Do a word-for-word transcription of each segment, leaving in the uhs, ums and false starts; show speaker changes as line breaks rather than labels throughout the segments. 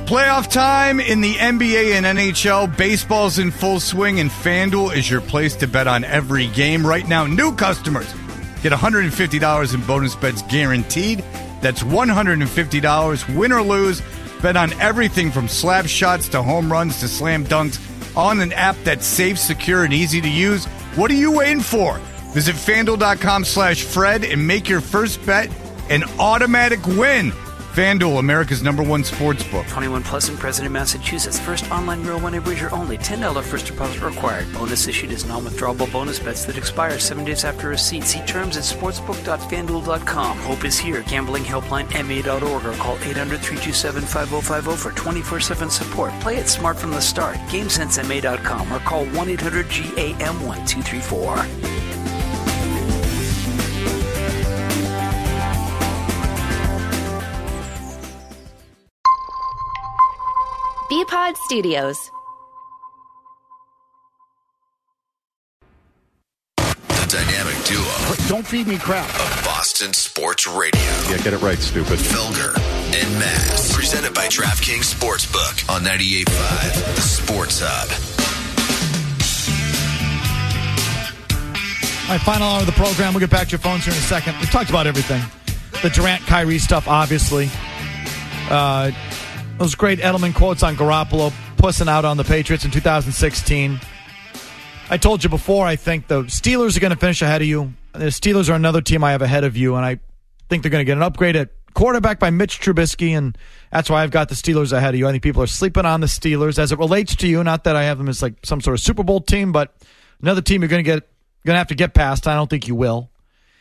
Playoff time in the N B A and N H L. Baseball's in full swing, and FanDuel is your place to bet on every game. Right now, new customers get one hundred fifty dollars in bonus bets guaranteed. That's one hundred fifty dollars, win or lose. Bet on everything from slap shots to home runs to slam dunks on an app that's safe, secure, and easy to use. What are you waiting for? Visit FanDuel.com slash Fred and make your first bet an automatic win. FanDuel, America's number one sports book.
twenty-one plus in President, Massachusetts. First online real money wager only. ten dollars first deposit required. Bonus issued as non-withdrawable bonus bets that expire seven days after receipt. See terms at sportsbook dot fan duel dot com. Hope is here. Gambling helpline M A dot org or call eight hundred, three two seven, five oh five oh for twenty-four seven support. Play it smart from the start. game sense M A dot com or call one eight hundred G A M one two three four.
B-Pod Studios.
The dynamic duo.
Don't feed me crap.
Of Boston Sports Radio.
Yeah, get it right, stupid.
Felger and Mass. Presented by DraftKings Sportsbook on ninety-eight point five, The Sports Hub.
All right, final hour of the program. We'll get back to your phones here in a second. We've talked about everything. The Durant, Kyrie stuff, obviously. Uh... Those great Edelman quotes on Garoppolo pussing out on the Patriots in two thousand sixteen. I told you before, I think the Steelers are going to finish ahead of you. The Steelers are another team I have ahead of you, and I think they're going to get an upgrade at quarterback by Mitch Trubisky, and that's why I've got the Steelers ahead of you. I think people are sleeping on the Steelers as it relates to you. Not that I have them as like some sort of Super Bowl team, but another team you're going to get going to have to get past. I don't think you will.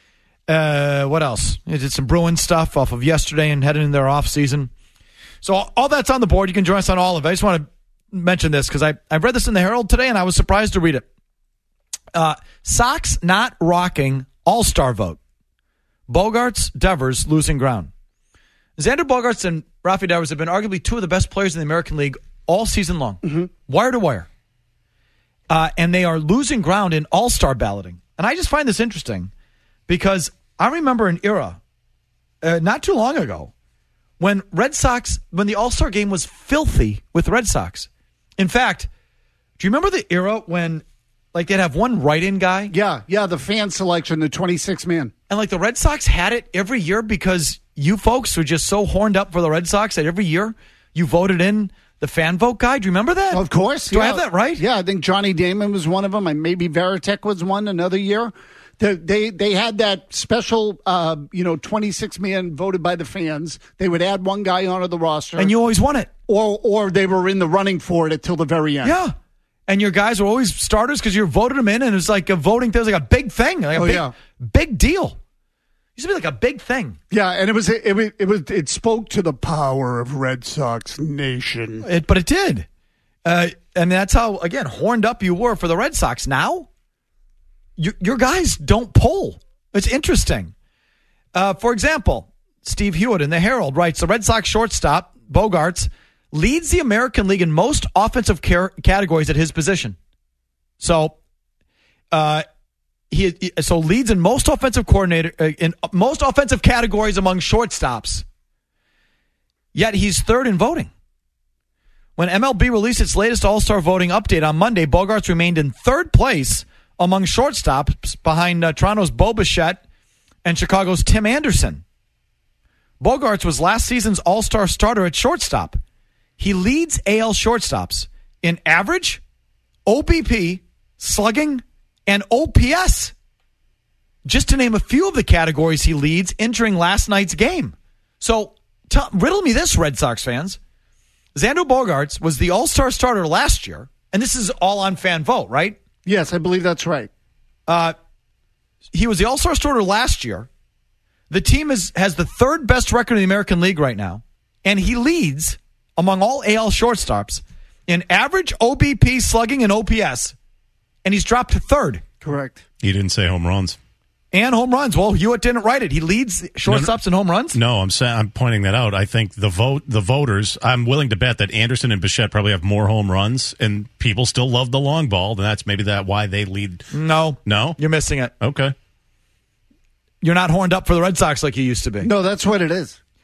Uh, what else? I did some Bruins stuff off of yesterday and heading in their off season. So all that's on the board. You can join us on all of it. I just want to mention this because I, I read this in the Herald today, and I was surprised to read it. Uh, Sox not rocking all-star vote. Bogaerts, Devers losing ground. Xander Bogaerts and Rafi Devers have been arguably two of the best players in the American League all season long, mm-hmm. wire to wire. Uh, and they are losing ground in all-star balloting. And I just find this interesting because I remember an era uh, not too long ago when Red Sox, when the All-Star game was filthy with Red Sox. In fact, do you remember the era when, like, they'd have one write-in guy?
Yeah, yeah, the fan selection, the twenty-six man.
And, like, the Red Sox had it every year because you folks were just so horned up for the Red Sox that every year you voted in the fan vote guy. Do you remember that?
Of course.
Do
yeah.
I have that right?
Yeah, I think Johnny Damon was one of them. And maybe Veritek was one another year. The, they they had that special, uh, you know, twenty-six man voted by the fans. They would add one guy onto the roster.
And you always won it.
Or or they were in the running for it until the very end.
Yeah. And your guys were always starters because you voted them in, and it was like a voting thing. It was like a big thing. Like a
oh,
big,
yeah.
big deal. It used to be like a big thing.
Yeah, and it was it, it, it was it spoke to the power of Red Sox Nation.
It, but it did. Uh, and that's how, again, horned up you were for the Red Sox. Now, you, your guys don't poll. It's interesting. Uh, for example, Steve Hewitt in the Herald writes, the Red Sox shortstop, Bogaerts, leads the American League in most offensive car- categories at his position. So, uh, he, he so leads in most offensive coordinator uh, in most offensive categories among shortstops. Yet he's third in voting. When M L B released its latest All-Star voting update on Monday, Bogaerts remained in third place among shortstops behind uh, Toronto's Bo Bichette and Chicago's Tim Anderson. Bogaerts was last season's All-Star starter at shortstop. He leads A L shortstops in average, O B P, slugging, and O P S. Just to name a few of the categories he leads entering last night's game. So, t- riddle me this, Red Sox fans. Xander Bogaerts was the All-Star starter last year, and this is all on fan vote, right?
Yes, I believe that's right.
Uh, he was the All-Star starter last year. The team is, has the third best record in the American League right now, and he leads among all A L shortstops in average, O B P, slugging, and O P S, and he's dropped to third.
Correct.
He didn't say home runs.
And home runs. Well, Hewitt didn't write it. He leads shortstops in home runs?
No, I'm saying I'm pointing that out. I think the vote, the voters, I'm willing to bet that Anderson and Bichette probably have more home runs, and people still love the long ball, and that's maybe that why they lead.
No.
No?
You're missing it.
Okay.
You're not horned up for the Red Sox like you used to be.
No, that's what it is.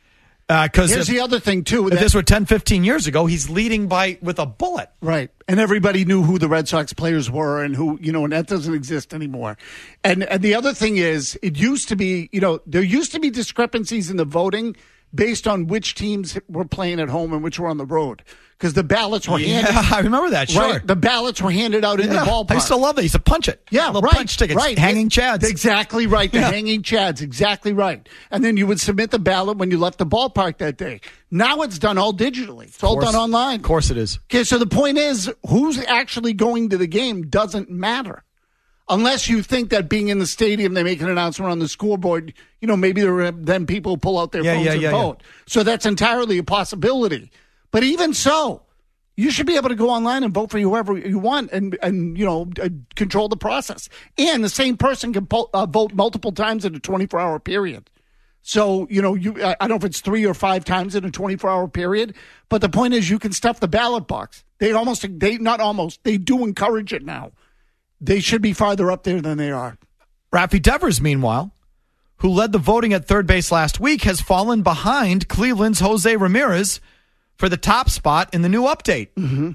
Because
Here's
if,
the other thing, too.
if
that-
this were ten, fifteen years ago, he's leading by with a bullet.
Right. And everybody knew who the Red Sox players were and who, you know, and that doesn't exist anymore. And and the other thing is, it used to be, you know, there used to be discrepancies in the voting based on which teams were playing at home and which were on the road. Because the ballots were
Yeah,
handed
I remember that, sure.
Right, the ballots were handed out in
Yeah,
the ballpark.
I used to love that. He used to punch it.
Yeah,
Little
right.
punch tickets.
Right.
Hanging chads.
Exactly right. The
Yeah.
hanging chads. Exactly right. And then you would submit the ballot when you left the ballpark that day. Now it's done all digitally. It's all
Course-
done online.
Of course it is.
Okay, so the point is, who's actually going to the game doesn't matter. Unless you think that being in the stadium, they make an announcement on the scoreboard, you know, maybe there are then people pull out their
Yeah,
phones
yeah,
and
yeah,
vote. So that's entirely a possibility. But even so, you should be able to go online and vote for whoever you want and, and you know, uh, control the process. And the same person can po- uh, vote multiple times in a twenty-four hour period. So, you know, you I don't know if it's three or five times in a twenty-four hour period, but the point is you can stuff the ballot box. They almost, they not almost, they do encourage it now. They should be farther up there than they are.
Rafi Devers, meanwhile, who led the voting at third base last week, has fallen behind Cleveland's Jose Ramirez for the top spot in the new update.
Mm-hmm.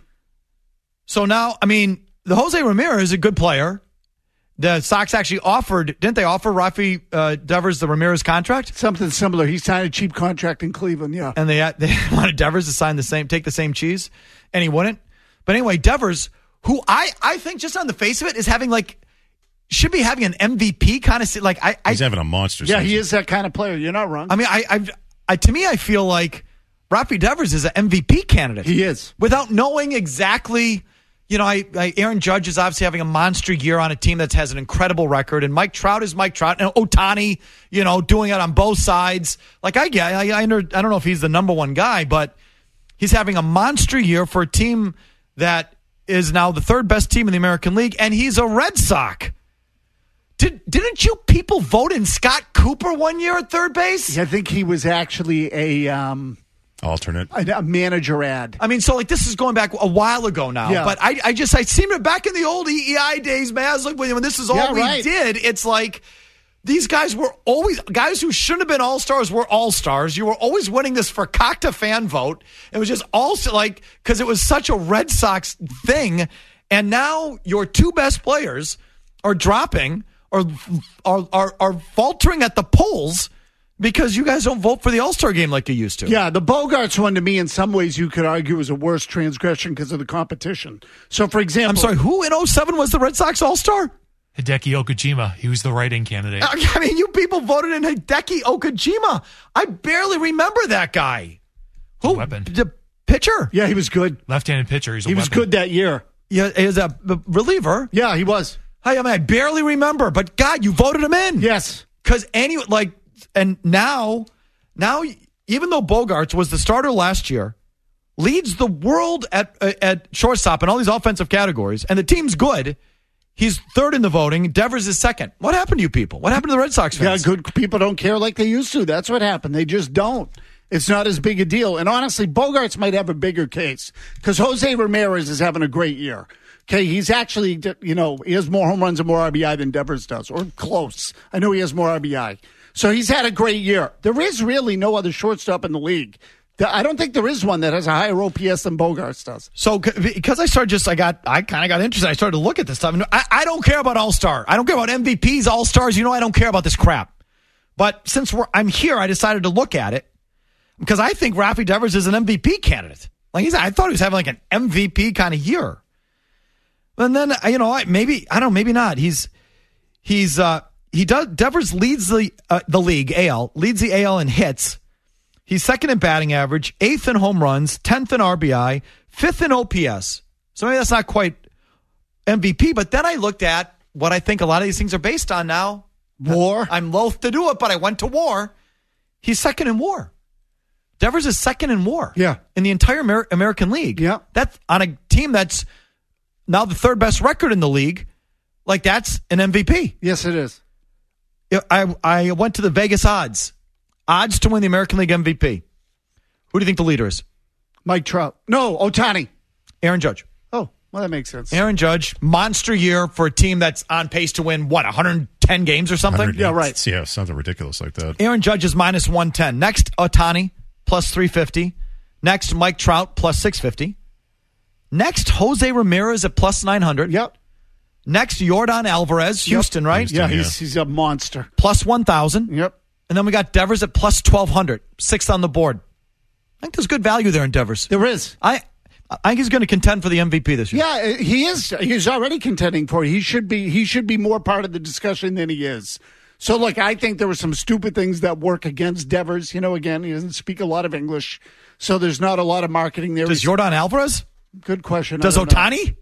So now, I mean, the Jose Ramirez is a good player. The Sox actually offered, didn't they offer Rafi uh, Devers the Ramirez contract?
Something similar. He signed a cheap contract in Cleveland, yeah.
And they they wanted Devers to sign the same, take the same cheese, and he wouldn't. But anyway, Devers, who I, I think just on the face of it is having like, should be having an M V P kind of, like, I, I
He's having a monster
Yeah,
season.
he is that kind of player. You're not wrong.
I mean, I, I, I, to me, I feel like Rafi Devers is an M V P candidate.
He is.
Without knowing exactly, you know, I, I, Aaron Judge is obviously having a monster year on a team that has an incredible record, and Mike Trout is Mike Trout, and Ohtani, you know, doing it on both sides. Like, I get, I, I, under, I don't know if he's the number one guy, but he's having a monster year for a team that is now the third best team in the American League, and he's a Red Sox. Did, didn't you people vote in Scott Cooper one year at third base?
I think he was actually a um,
Alternate.
a, a manager ad.
I mean, so like this is going back a while ago now.
Yeah.
But I, I just I seem to back in the old E E I days, man. I was like, when, when this is all
Yeah,
we
right.
did, it's like these guys were always guys who shouldn't have been all stars were all stars. You were always winning this Fakakta fan vote. It was just also like because it was such a Red Sox thing, and now your two best players are dropping or are are, are faltering at the polls. Because you guys don't vote for the All-Star game like you used to.
Yeah, the Bogarts one to me, in some ways, you could argue was a worse transgression because of the competition. So, for example,
I'm sorry, who in oh seven was the Red Sox All-Star?
Hideki Okajima. He was the write-in candidate.
I mean, you people voted in Hideki Okajima. I barely remember that guy. Who?
Weapon.
The pitcher.
Yeah, he was good.
Left-handed pitcher. He's a
He was
weapon.
good that year.
Yeah, he was a reliever.
Yeah, he was.
I mean, I barely remember, but God, you voted him in.
Yes.
Because any like, and now, now, even though Bogarts was the starter last year, leads the world at at shortstop in all these offensive categories, and the team's good. He's third in the voting. Devers is second. What happened to you people? What happened to the Red Sox
Yeah,
fans?
good people don't care like they used to. That's what happened. They just don't. It's not as big a deal. And honestly, Bogarts might have a bigger case because Jose Ramirez is having a great year. Okay, he's actually, you know, he has more home runs and more R B I than Devers does, or close. I know he has more R B I. So he's had a great year. There is really no other shortstop in the league. I don't think there is one that has a higher O P S than Bogarts does.
So because I started just, I got, I kind of got interested. I started to look at this stuff. I, I don't care about All-Star. I don't care about M V Ps, All-Stars. You know, I don't care about this crap. But since we're, I'm here, I decided to look at it because I think Rafi Devers is an M V P candidate. Like he's, I thought he was having like an M V P kind of year. And then, you know, maybe, I don't know, maybe not. He's, he's, uh, he does, Devers leads the, uh, the league, A L, leads the A L in hits. He's second in batting average, eighth in home runs, tenth in R B I, fifth in O P S. So maybe that's not quite M V P, but then I looked at what I think a lot of these things are based on now.
War.
I'm loath to do it, but I went to war. He's second in war. Devers is second in war.
Yeah.
In the entire Amer- American League.
Yeah.
That's on a team that's now the third best record in the league. Like that's an M V P.
Yes, it is.
I I went to the Vegas odds. Odds to win the American League M V P. Who do you think the leader is?
Mike Trout. No, Ohtani.
Aaron Judge.
Oh, well, that makes sense.
Aaron Judge, monster year for a team that's on pace to win, what, one hundred ten games or something?
Yeah, right.
Yeah, something ridiculous like that.
Aaron Judge is minus one ten. Next, Ohtani, plus three fifty. Next, Mike Trout, plus six fifty. Next, Jose Ramirez at plus nine hundred.
Yep.
Next, Yordan Alvarez, Houston, right?
Houston,
Yeah,
yeah.
he's he's a monster.
Plus one thousand.
Yep.
And then we got Devers at plus twelve hundred, sixth on the board. I think there's good value there in Devers.
There is.
I I think he's going to contend for the M V P this year.
Yeah, he is. He's already contending for it. He should be. He should be more part of the discussion than he is. So, look, I think there were some stupid things that work against Devers. You know, again, he doesn't speak a lot of English, so there's not a lot of marketing there.
Does Yordan Alvarez?
Good question.
Does
I don't know.
Ohtani?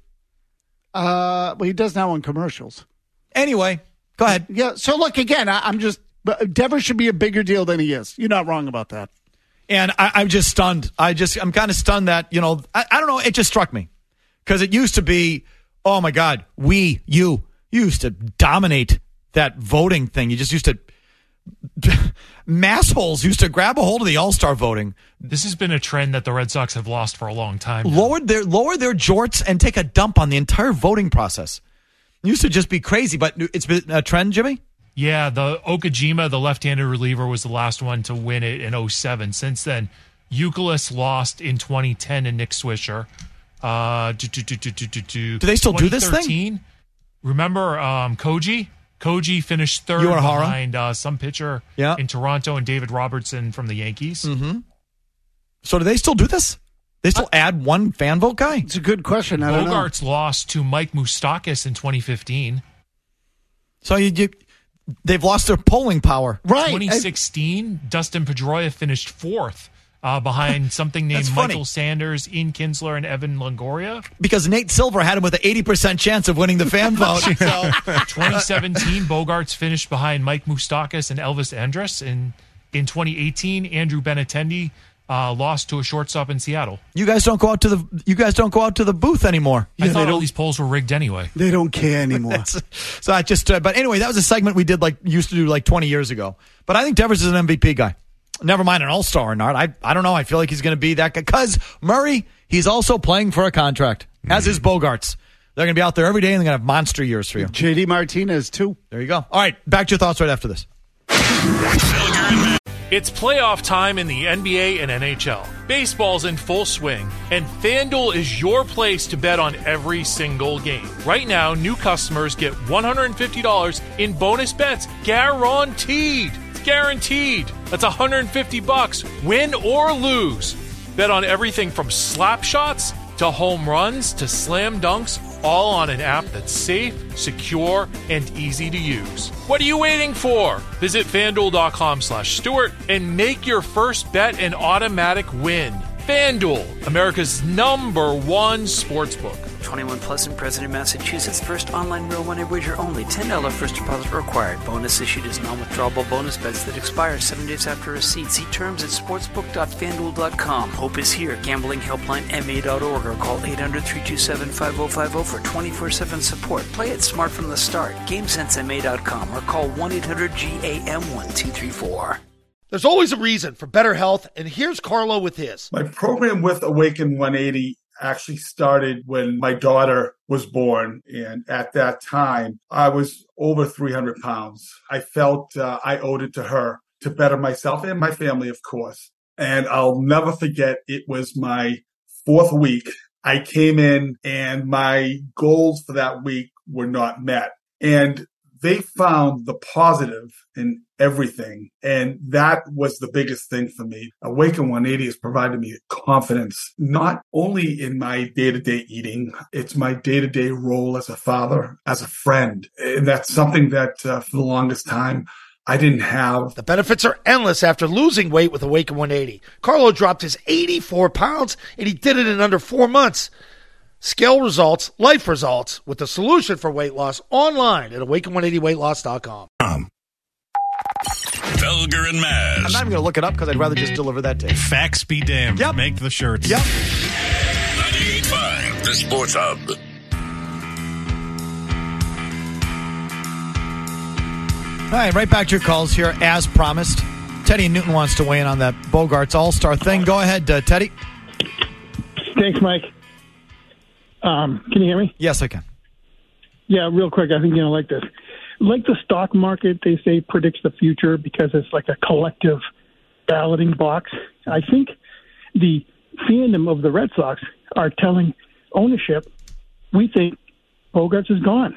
Uh, well, he does now on commercials.
Anyway, go ahead.
Yeah. So, look, again, I, I'm just. But Devers should be a bigger deal than he is. You're not wrong about that.
And I, I'm just stunned. I just, I'm kind of stunned that, you know, I, I don't know. It just struck me because it used to be, oh my God, we, you, you used to dominate that voting thing. You just used to, massholes used to grab a hold of the All-Star voting.
This has been a trend that the Red Sox have lost for a long time now.
Lowered their, lower their jorts and take a dump on the entire voting process. It used to just be crazy, but it's been a trend, Jimmy?
Yeah, the Okajima, the left-handed reliever, was the last one to win it in oh seven. Since then, Youkilis lost in twenty ten to Nick Swisher. Uh, do, do, do, do, do, do, do.
Do they still do this thing?
Remember um, Koji? Koji finished third
Uehara?
behind uh, some pitcher
Yeah.
in Toronto and David Robertson from the Yankees.
Mm-hmm. So do they still do this? They still add one fan vote guy?
It's a good question. I don't know.
Bogarts lost to Mike Moustakas in twenty fifteen.
So you, you they've lost their polling power.
Right.
twenty sixteen, Dustin Pedroia finished fourth uh, behind something named
That's funny.
Michael Sanders, Ian Kinsler, and Evan Longoria.
Because Nate Silver had him with an eighty percent chance of winning the fan vote. So
twenty seventeen, Bogarts finished behind Mike Moustakas and Elvis Andrus. And in twenty eighteen, Andrew Benintendi uh, lost to a shortstop in Seattle.
you guys don't go out to the you guys don't go out to the booth anymore.
I
they
thought all
don't-
these polls were rigged anyway.
They don't care anymore.
That's- so I just uh, but anyway, that was a segment we did like used to do like twenty years ago. But I think Devers is an M V P guy. Never mind an all-star or not. I I don't know. I feel like he's going to be that guy cuz Murray, he's also playing for a contract. As is Bogarts. They're going to be out there every day and they're going to have monster years for you.
J D Martinez, too.
There you go. All right, back to your thoughts right after this.
It's playoff time in the N B A and N H L. Baseball's in full swing, and FanDuel is your place to bet on every single game. Right now, new customers get one hundred fifty dollars in bonus bets guaranteed. It's guaranteed. That's one hundred fifty bucks, win or lose. Bet on everything from slap shots to home runs to slam dunks, all on an app that's safe, secure, and easy to use. What are you waiting for? Visit FanDuel.com slash Stewart and make your first bet an automatic win. FanDuel, America's number one sportsbook.
twenty-one plus and present in Massachusetts. First online real money wager only. ten dollars first deposit required. Bonus issued as non-withdrawable bonus bets that expire seven days after receipt. See terms at sportsbook dot fan duel dot com. Hope is here. Gambling helpline M A dot org or call eight hundred, three two seven, five zero five zero for twenty-four seven support. Play it smart from the start. Game sense M A dot com or call one eight hundred G A M one two three four.
There's always a reason for better health, and here's Carlo with his.
My program with Awaken one eighty actually started when my daughter was born. And at that time, I was over three hundred pounds. I felt uh, I owed it to her to better myself and my family, of course. And I'll never forget, it was my fourth week. I came in and my goals for that week were not met. And they found the positive in everything. And that was the biggest thing for me. Awaken one eighty has provided me confidence, not only in my day-to-day eating, it's my day-to-day role as a father, as a friend. And that's something that uh, for the longest time, I didn't have.
The benefits are endless after losing weight with Awaken one eighty. Carlo dropped his eighty-four pounds, and he did it in under four months. Scale results, life results, with the solution for weight loss online at awaken one eighty weight loss dot com.
Felger and Maz.
I'm not even going to look it up because I'd rather just deliver that to you.
Facts be damned.
Yep.
Make the shirts.
Yep.
ninety-eight point five, the Sports Hub.
All right, right back to your calls here, as promised. Teddy Newton wants to weigh in on that Bogarts All-Star thing. Go ahead, uh, Teddy.
Thanks, Mike. Um, can you hear me?
Yes, I can.
Yeah, real quick. I think you're going to like this. Like the stock market, they say predicts the future because it's like a collective balloting box. I think the fandom of the Red Sox are telling ownership, we think Bogaerts is gone.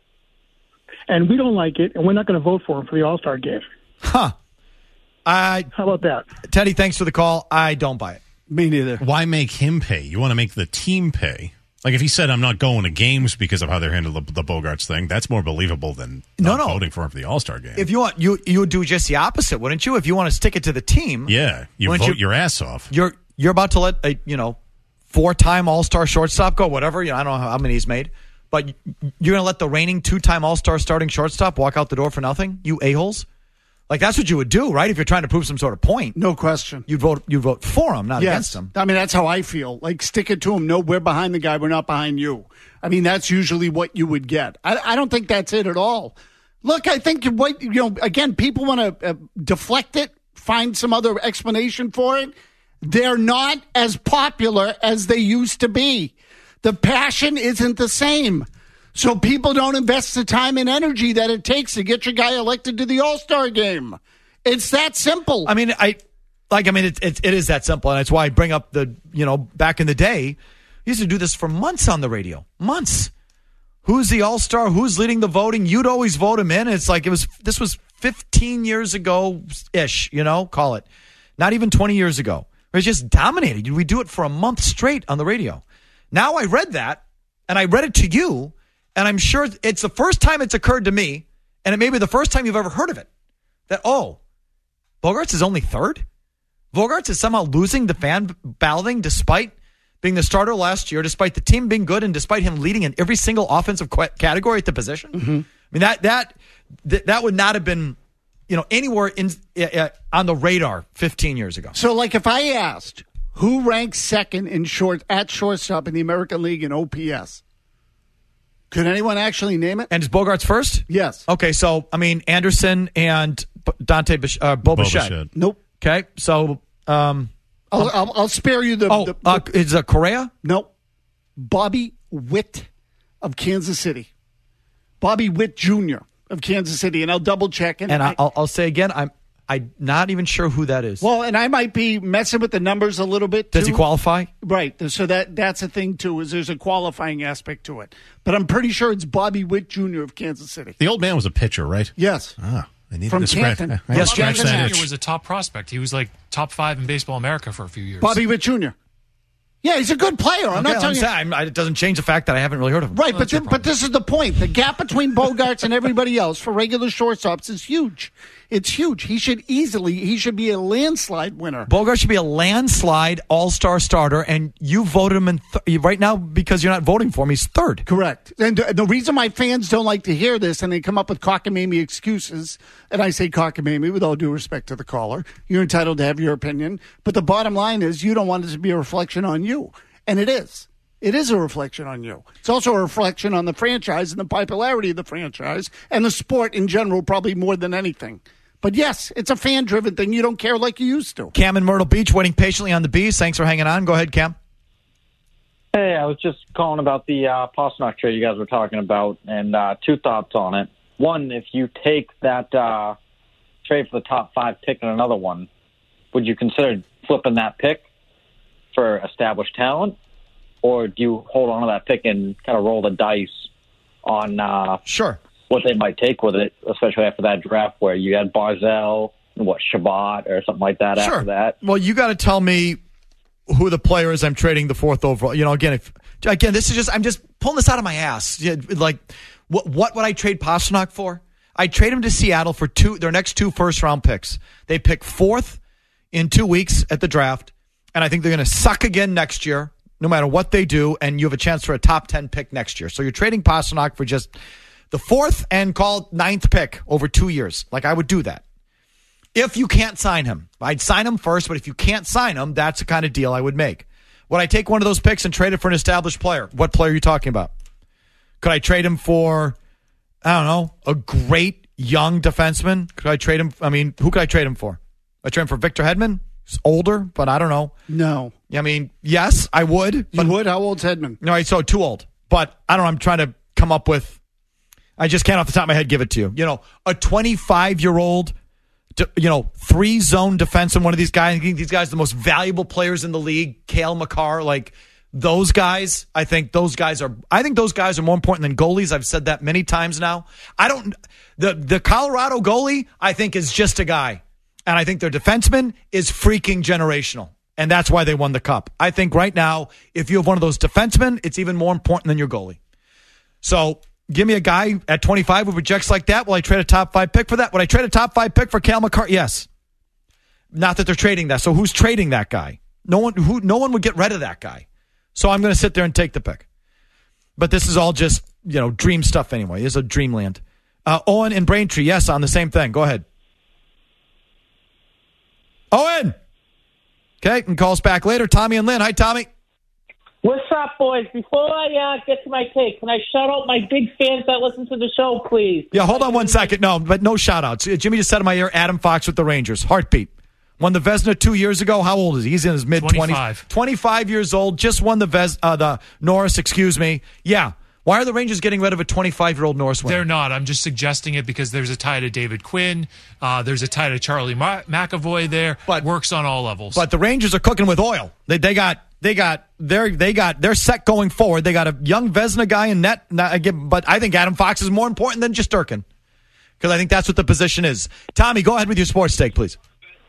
And we don't like it, and we're not going to vote for him for the All-Star game.
Huh. I,
How about that?
Teddy, thanks for the call. I don't buy it.
Me neither.
Why make him pay? You want to make the team pay. Like if he said, I'm not going to games because of how they handle the, the Bogaerts thing, that's more believable than
No,
not
no.
voting for him for the All-Star game.
If you want, you you would do just the opposite, wouldn't you? If you want to stick it to the team.
yeah, you
Wouldn't
vote
you-
your ass off.
You're you're about to let a you know four-time All-Star shortstop go, whatever. You know, I don't know how many he's made, but you're going to let the reigning two-time All-Star starting shortstop walk out the door for nothing? You a-holes? Like that's what you would do, right? If you're trying to prove some sort of point,
No question.
you'd vote you vote for him, not
Yes.
against him.
I mean, that's how I feel. Like, stick it to him. No, we're behind the guy. We're not behind you. I mean, that's usually what you would get. I, I don't think that's it at all. Look, I think, what you know, again, people want to uh, deflect it, find some other explanation for it. They're not as popular as they used to be. The passion isn't the same. So people don't invest the time and energy that it takes to get your guy elected to the All-Star game. It's that simple.
I mean, I like. I mean, it, it it is that simple, and it's why I bring up the you know back in the day, he used to do this for months on the radio, months. Who's the All Star? Who's leading the voting? You'd always vote him in. It's like it was. This was fifteen years ago ish. You know, call it. Not even twenty years ago. It was just dominated. We do it for a month straight on the radio. Now I read that, and I read it to you, and I'm sure it's the first time it's occurred to me, and it may be the first time you've ever heard of it. That oh. Bogaerts is only third? Bogaerts is somehow losing the fan balloting despite being the starter last year, despite the team being good, and despite him leading in every single offensive qu- category at the position? Mm-hmm. I mean, that that that that would not have been, you know, anywhere in uh, on the radar fifteen years ago.
So, like, if I asked who ranks second in short at shortstop in the American League in O P S, could anyone actually name it?
And is Bogaerts first?
Yes.
Okay, so, I mean, Anderson and Dante Bish- uh, Bo
Bo
Bichette.
Bichette.
Nope.
Okay, so... Um,
I'll, I'll, I'll spare you the.
oh,
the,
uh, is uh, Correa?
Nope. Bobby Witt of Kansas City. Bobby Witt Junior of Kansas City, and I'll double check. And,
And
I,
I'll, I'll say again, I'm I'm not even sure who that is.
well, and I might be messing with the numbers a little bit.
Does
too.
he qualify?
Right. So that that's a thing too. Is there's a qualifying aspect to it, but I'm pretty sure it's Bobby Witt Junior of Kansas City.
The old man was a pitcher, right?
Yes.
Ah, I needed
From
to scratch,
Canton.
I had to
Yes,
scratch
Canton
that
Junior
itch.
was a top prospect. He was like top five in Baseball America for a few years.
Bobby Witt Junior Yeah, he's a good player. I'm
Okay,
not telling you.
saying, I- it doesn't change the fact that I haven't really heard of him.
Right,
Well,
but
that's your
th- but this is the point. The gap between Bogaerts and everybody else for regular shortstops is huge. It's huge. He should easily he should be a landslide winner.
Bogart should be a landslide all-star starter, and you voted him in th- right now because you're not voting for him. He's third.
Correct. And uh, the reason my fans don't like to hear this and they come up with cockamamie excuses, and I say cockamamie with all due respect to the caller, you're entitled to have your opinion, but the bottom line is you don't want it to be a reflection on you. And it is. It is a reflection on you. It's also a reflection on the franchise and the popularity of the franchise and the sport in general, probably more than anything. But yes, it's a fan-driven thing. You don't care like you used to.
Cam in Myrtle Beach waiting patiently on the bees. Thanks for hanging on. Go ahead, Cam.
Hey, I was just calling about the uh, Pastrnak trade you guys were talking about, and uh, two thoughts on it. One, if you take that uh, trade for the top five pick and another one, would you consider flipping that pick for established talent, or do you hold on to that pick and kind of roll the dice on uh,
sure
what they might take with it, especially after that draft where you had Barzell, what, Shabbat or something like that
Sure.
after that?
Well, you got to tell me who the player is I'm trading the fourth overall. You know, again, if again, this is just I'm just pulling this out of my ass. Yeah, like, what what would I trade Pastrnak for? I'd trade him to Seattle for two their next two first round picks. They pick fourth in two weeks at the draft, and I think they're going to suck again next year, no matter what they do. And you have a chance for a top ten pick next year. So you're trading Pastrnak for just the fourth and called ninth pick over two years. Like, I would do that. If you can't sign him, I'd sign him first, but if you can't sign him, that's the kind of deal I would make. Would I take one of those picks and trade it for an established player? What player are you talking about? Could I trade him for, I don't know, a great young defenseman? Could I trade him? I mean, who could I trade him for? I trade him for Victor Hedman? He's older, but I don't know.
No.
I mean, yes, I would. But,
You would? How old's Hedman?
No, so too old. But I don't know. I'm trying to come up with, I just can't off the top of my head give it to you. You know, a twenty-five-year-old you know, three zone defense and one of these guys. I think these guys are the most valuable players in the league. Cale Makar, like those guys. I think those guys are. I think those guys are more important than goalies. I've said that many times now. I don't. The the Colorado goalie, I think, is just a guy, and I think their defenseman is freaking generational, and that's why they won the cup. I think right now, if you have one of those defensemen, it's even more important than your goalie. So. Give me a guy at twenty-five who projects like that. Will I trade a top five pick for that? Would I trade a top five pick for Cale Makar? Yes. Not that they're trading that. So who's trading that guy? No one who no one would get rid of that guy. So I'm going to sit there and take the pick. But this is all just, you know, dream stuff anyway. It's a dreamland. Uh, Owen and Braintree, yes, on the same thing. Go ahead. Owen! Okay, can call us back later. Tommy and Lynn. Hi, Tommy.
What's up, boys? Before I uh, get to my take, can I shout out my big fans that listen to the show, please?
Yeah, hold on one second. No, but no shout-outs. Jimmy just said in my ear, Adam Fox with the Rangers. Heartbeat. Won the Vezina two years ago. How old is he? He's in his mid-twenties.
twenty-five.
twenty-five years old. Just won the Vez, uh, the Norris, excuse me. Yeah. Why are the Rangers getting rid of a twenty-five-year-old Norris winner?
They're not. I'm just suggesting it because there's a tie to David Quinn. Uh, there's a tie to Charlie Ma- McAvoy there. But works on all levels.
But the Rangers are cooking with oil. They they got they got they're they got they're set going forward. They got a young Vezina guy in net. But I think Adam Fox is more important than just Durkin because I think that's what the position is. Tommy, go ahead with your sports take, please.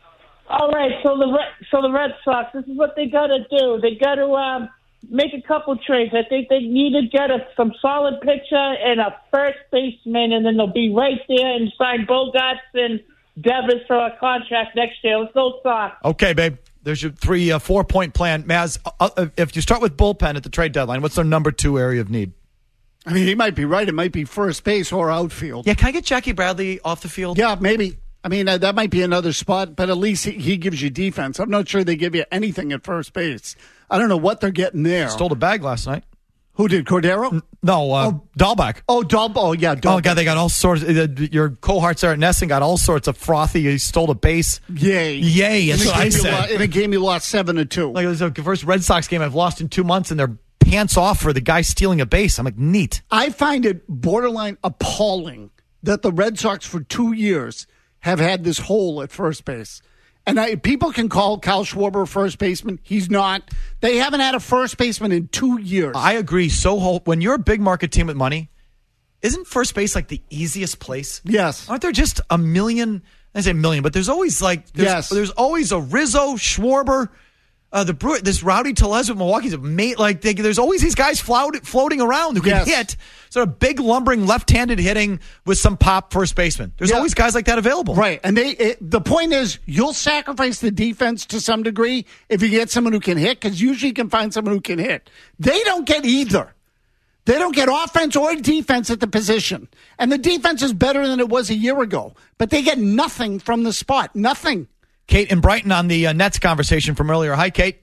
All right. So the Red, so the Red Sox. This is what they got to do. They got to. Um, Make a couple trades. I think they need to get a, some solid pitcher and a first baseman, and then they'll be right there and sign Bogarts and Devers for a contract next year. Let's go Sox.
Okay, babe. There's your three, uh, four-point plan. Maz, uh, uh, if you start with bullpen at the trade deadline, what's their number two area of need?
I mean, he might be right. It might be first base or outfield.
Yeah, can I get Jackie Bradley off the field?
Yeah, maybe. I mean, uh, that might be another spot, but at least he, he gives you defense. I'm not sure they give you anything at first base. I don't know what they're getting there.
Stole a bag last night.
Who did, Cordero?
N- no, uh, oh, Dahlbeck.
Oh, Dahlbeck. Oh, yeah, Dahlbeck.
Oh, God, they got all sorts. Uh, your cohorts there at Nessing got all sorts of frothy. He stole a base.
Yay.
Yay, that's what I said.
Lo- in a game you lost seven to two.
Like, it was the first Red Sox game I've lost in two months, and they're pants off for the guy stealing a base. I'm like, neat.
I find it borderline appalling that the Red Sox for two years have had this hole at first base. And I, people can call Kyle Schwarber a first baseman. He's not. They haven't had a first baseman in two years.
I agree. So whole, when you're a big market team with money, isn't first base like the easiest place?
Yes.
Aren't there just a million? I say a million, but there's always like there's,
yes.
there's always a Rizzo, Schwarber, uh, the Brewer, this Rowdy Tellez with Milwaukee's a mate. Like they, there's always these guys float, floating around who can
yes.
hit. Sort of big lumbering left-handed hitting with some pop first baseman. There's yeah. always guys like that available.
Right. And they it, the point is you'll sacrifice the defense to some degree if you get someone who can hit, because usually you can find someone who can hit. They don't get either. They don't get offense or defense at the position. And the defense is better than it was a year ago. But they get nothing from the spot. Nothing.
Kate and Brighton on the uh, Nets conversation from earlier. Hi, Kate.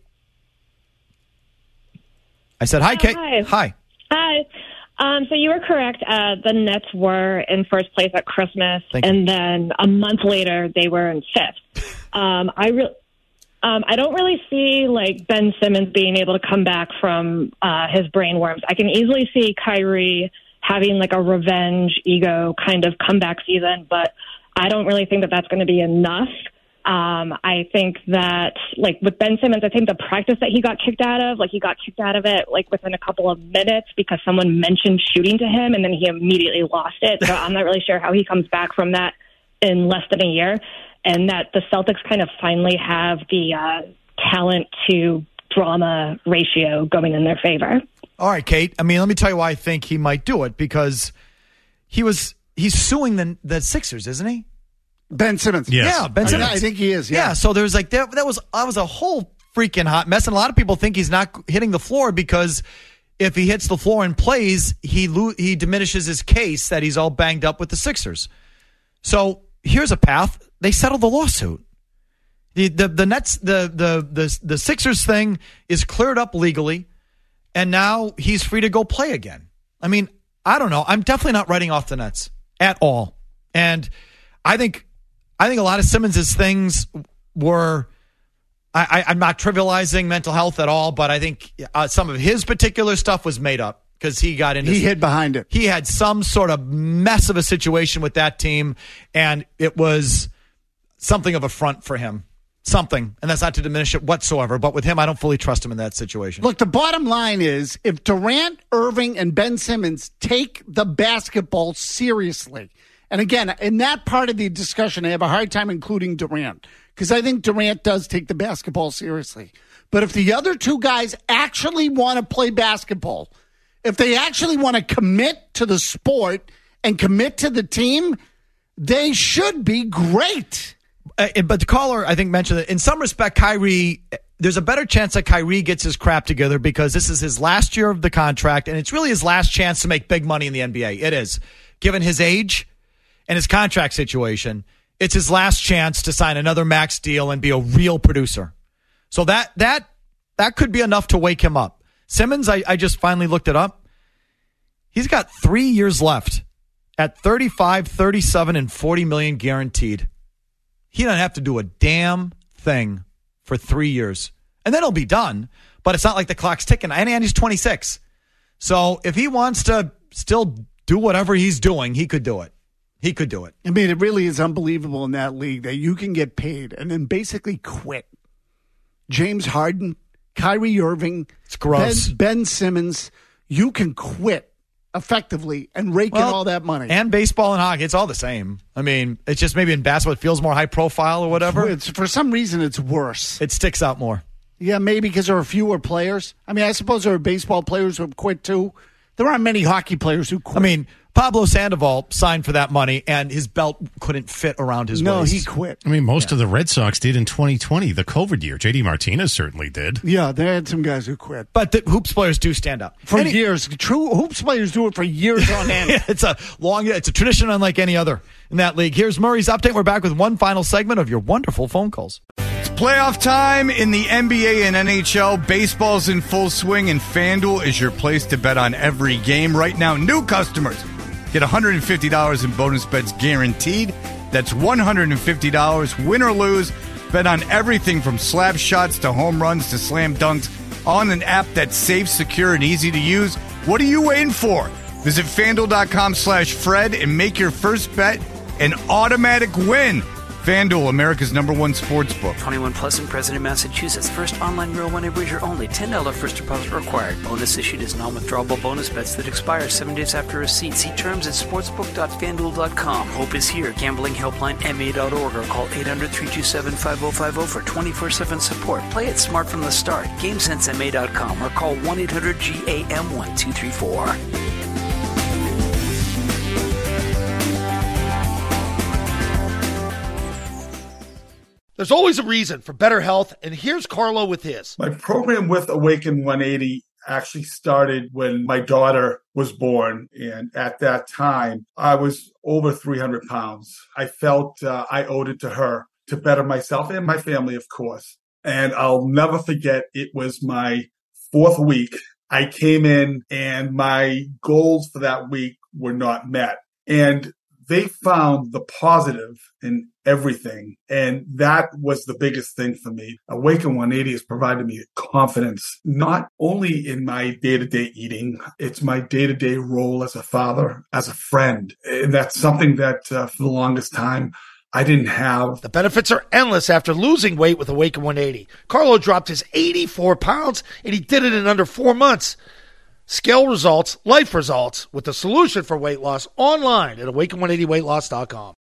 I said, hi,
oh,
Kate.
Hi.
Hi.
Hi. Um, so you were correct. Uh, the Nets were in first place at Christmas,
Thank
and
you.
then a month later they were in fifth. Um, I re- um, I don't really see like Ben Simmons being able to come back from uh, his brain worms. I can easily see Kyrie having like a revenge ego kind of comeback season, but I don't really think that that's going to be enough. Um, I think that, like, with Ben Simmons, I think the practice that he got kicked out of, like, he got kicked out of it, like, within a couple of minutes because someone mentioned shooting to him, and then he immediately lost it. So I'm not really sure how he comes back from that in less than a year. And that the Celtics kind of finally have the uh, talent to drama ratio going in their favor.
All right, Kate. I mean, let me tell you why I think he might do it, because he was he's suing the, the Sixers, isn't he?
Ben Simmons.
Yes.
Yeah, Ben Simmons.
I, I think he is, yeah.
Yeah, so there's like, that, that was that was a whole freaking hot mess. And a lot of people think he's not hitting the floor because if he hits the floor and plays, he lo- he diminishes his case that he's all banged up with the Sixers. So here's a path. They settled the lawsuit. The the, the Nets, the, the, the, the Sixers thing is cleared up legally, and now he's free to go play again. I mean, I don't know. I'm definitely not writing off the Nets at all. And I think I think a lot of Simmons' things were, I, I, I'm not trivializing mental health at all, but I think uh, some of his particular stuff was made up because he got into.
He hid behind it.
He had some sort of mess of a situation with that team, and it was something of a front for him. Something. And that's not to diminish it whatsoever. But with him, I don't fully trust him in that situation.
Look, the bottom line is if Durant, Irving, and Ben Simmons take the basketball seriously, and again, in that part of the discussion, I have a hard time including Durant because I think Durant does take the basketball seriously. But if the other two guys actually want to play basketball, if they actually want to commit to the sport and commit to the team, they should be great.
Uh, but the caller, I think, mentioned that in some respect, Kyrie, there's a better chance that Kyrie gets his crap together because this is his last year of the contract, and it's really his last chance to make big money in the N B A. It is. Given his age and his contract situation, it's his last chance to sign another max deal and be a real producer. So that that that could be enough to wake him up. Simmons, I, I just finally looked it up. He's got three years left at thirty-five, thirty-seven, and forty million guaranteed. He doesn't have to do a damn thing for three years. And then he'll be done. But it's not like the clock's ticking. And Andy's twenty-six. So if he wants to still do whatever he's doing, he could do it. He could do it.
I mean, it really is unbelievable in that league that you can get paid and then basically quit. James Harden, Kyrie Irving,
it's gross.
Ben, Ben Simmons, you can quit effectively and rake
well,
in all that money.
And baseball and hockey, it's all the same. I mean, it's just maybe in basketball it feels more high profile or whatever.
It's, for some reason, it's worse.
It sticks out more.
Yeah, maybe because there are fewer players. I mean, I suppose there are baseball players who have quit too. There aren't many hockey players who quit.
I mean, Pablo Sandoval signed for that money, and his belt couldn't fit around his
no,
waist.
No, he quit.
I mean, most
yeah.
of the Red Sox did in twenty twenty, the COVID year. J D Martinez certainly did.
Yeah, they had some guys who quit.
But the hoops players do stand up.
For
Any-
years. True hoops players do it for years on end.
It's a long, it's a tradition unlike any other in that league. Here's Murray's update. We're back with one final segment of your wonderful phone calls.
It's playoff time in the N B A and N H L. Baseball's in full swing, and FanDuel is your place to bet on every game. Right now, new customers get one hundred fifty dollars in bonus bets guaranteed. That's one hundred fifty dollars, win or lose. Bet on everything from slap shots to home runs to slam dunks on an app that's safe, secure, and easy to use. What are you waiting for? Visit FanDuel.com slash Fred and make your first bet an automatic win. FanDuel, America's number one sports book.
twenty-one plus in President, Massachusetts. First online real money wager only. ten dollars first deposit required. Bonus issued as non-withdrawable bonus bets that expire seven days after receipt. See terms at sportsbook dot fan duel dot com. Hope is here. Gambling helpline M A dot org or call eight hundred, three two seven, five oh five oh for twenty-four seven support. Play it smart from the start. game sense M A dot com or call one eight hundred G A M one two three four.
There's always a reason for better health, and here's Carlo with his.
My program with Awaken one eighty actually started when my daughter was born, and at that time, I was over three hundred pounds. I felt uh, I owed it to her to better myself and my family, of course. And I'll never forget, it was my fourth week. I came in, and my goals for that week were not met. And they found the positive in everything. And that was the biggest thing for me. Awaken one eighty has provided me confidence, not only in my day-to-day eating, it's my day-to-day role as a father, as a friend. And that's something that uh, for the longest time, I didn't have.
The benefits are endless after losing weight with Awaken one eighty. Carlo dropped his eighty-four pounds, and he did it in under four months. Scale results, life results, with the solution for weight loss online at awaken one eighty weight loss dot com.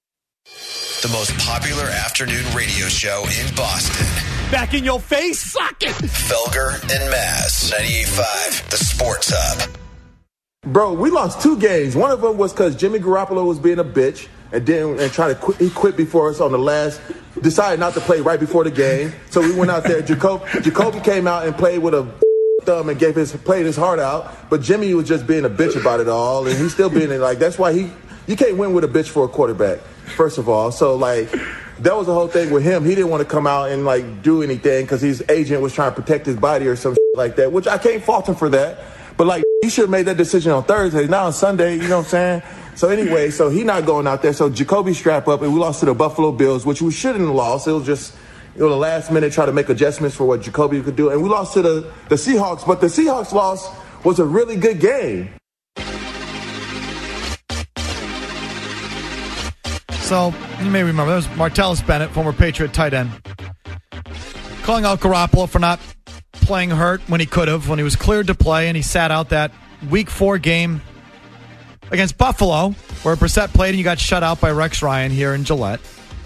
The most popular afternoon radio show in Boston.
Back in your face, suck it!
Felger and Maz, ninety-eight point five, the Sports Hub.
Bro, we lost two games. One of them was because Jimmy Garoppolo was being a bitch and then and trying to quit. He quit before us on the last. Decided not to play right before the game, so we went out there. Jacob, Jacoby came out and played with a thumb and gave his played his heart out, but Jimmy was just being a bitch about it all, and he's still being like that's why he you can't win with a bitch for a quarterback, first of all. So like that was the whole thing with him. He didn't want to come out and like do anything because his agent was trying to protect his body or some shit like that, which I can't fault him for that. But like he should have made that decision on Thursday, not on Sunday. You know what I'm saying? So anyway, so he not going out there. So Jacoby strap up, and we lost to the Buffalo Bills, which we shouldn't have lost. It was just. You know, the last minute try to make adjustments for what Jacoby could do. And we lost to the, the Seahawks, but the Seahawks loss was a really good game.
So So, you may remember, that was Martellus Bennett, former Patriot tight end, calling out Garoppolo for not playing hurt when he could have, when he was cleared to play, and he sat out that week four game against Buffalo, where Brissett played and you got shut out by Rex Ryan here in Gillette.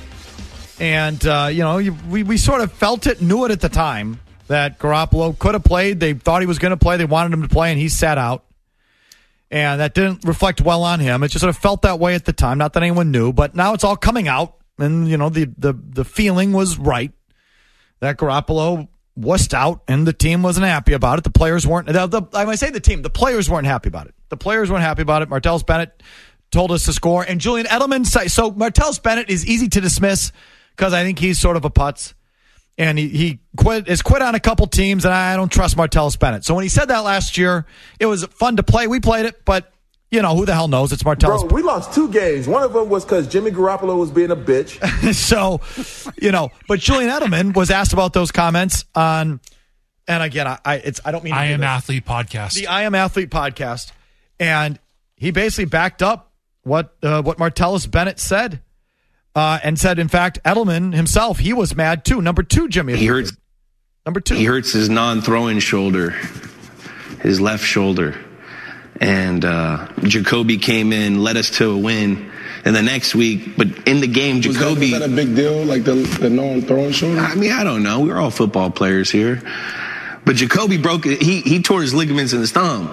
And, uh, you know, you, we, we sort of felt it, knew it at the time, that Garoppolo could have played. They thought he was going to play. They wanted him to play, and he sat out. And that didn't reflect well on him. It just sort of felt that way at the time. Not that anyone knew, but now it's all coming out. And, you know, the, the, the feeling was right that Garoppolo wussed out and the team wasn't happy about it. The players weren't. The, the, I might say the team. The players weren't happy about it. The players weren't happy about it. Martellus Bennett told us to score. And Julian Edelman. So Martellus Bennett is easy to dismiss because I think he's sort of a putz. And he, he quit has quit on a couple teams, and I don't trust Martellus Bennett. So when he said that last year, it was fun to play. We played it, but, you know, who the hell knows? It's Martellus.
Bro, we lost two games. One of them was because Jimmy Garoppolo was being a bitch.
So, you know, but Julian Edelman was asked about those comments on, and again, I, I it's I don't mean to
I Am
this.
Athlete podcast.
The I Am Athlete podcast, and he basically backed up what uh, what Martellus Bennett said. Uh, and said, in fact, Edelman himself, he was mad too. Number two, Jimmy.
He hurts.
Number two.
He hurts his non-throwing shoulder, his left shoulder. And uh, Jacoby came in, led us to a win. And the next week, but in the game, Jacoby.
Was that, was that a big deal, like the, the non-throwing shoulder?
I mean, I don't know. We're all football players here. But Jacoby broke it. He, he tore his ligaments in his thumb